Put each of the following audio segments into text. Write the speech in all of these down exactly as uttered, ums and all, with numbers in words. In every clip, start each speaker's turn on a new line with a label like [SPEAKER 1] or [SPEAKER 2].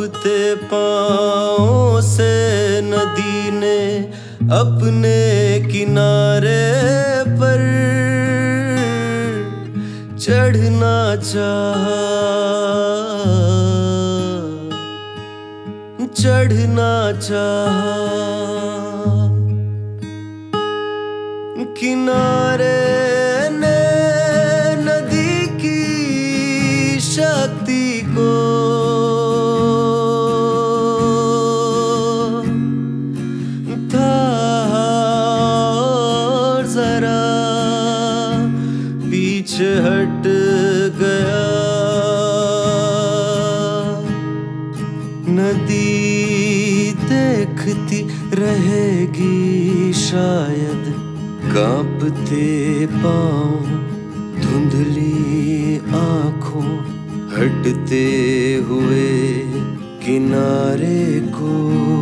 [SPEAKER 1] कांपते पाँव से नदी ने अपने किनारे पर चढ़ना चाहा, चढ़ना चाहा। किनारे ने नदी की शक्ति को था और जरा पीछे हट गया। नदी देखती रहेगी शायद, कांपते पाँव धुंधली आँखों हटते हुए किनारे को।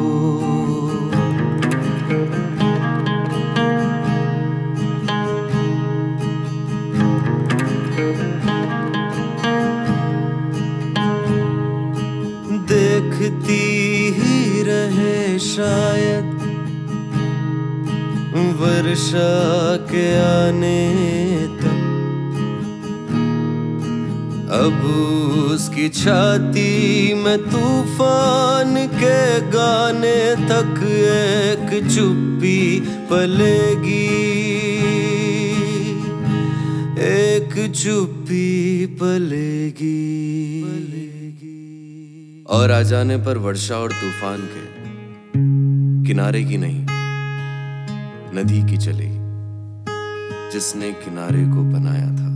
[SPEAKER 1] देखती ही रहे शायद वर्षा के आने तक, अब उसकी छाती में तूफान के गाने तक एक चुप्पी पलेगी, एक चुप्पी पलेगी।
[SPEAKER 2] और आ जाने पर वर्षा और तूफान के किनारे की नहीं, नदी की चलेगी जिसने किनारे को बनाया था।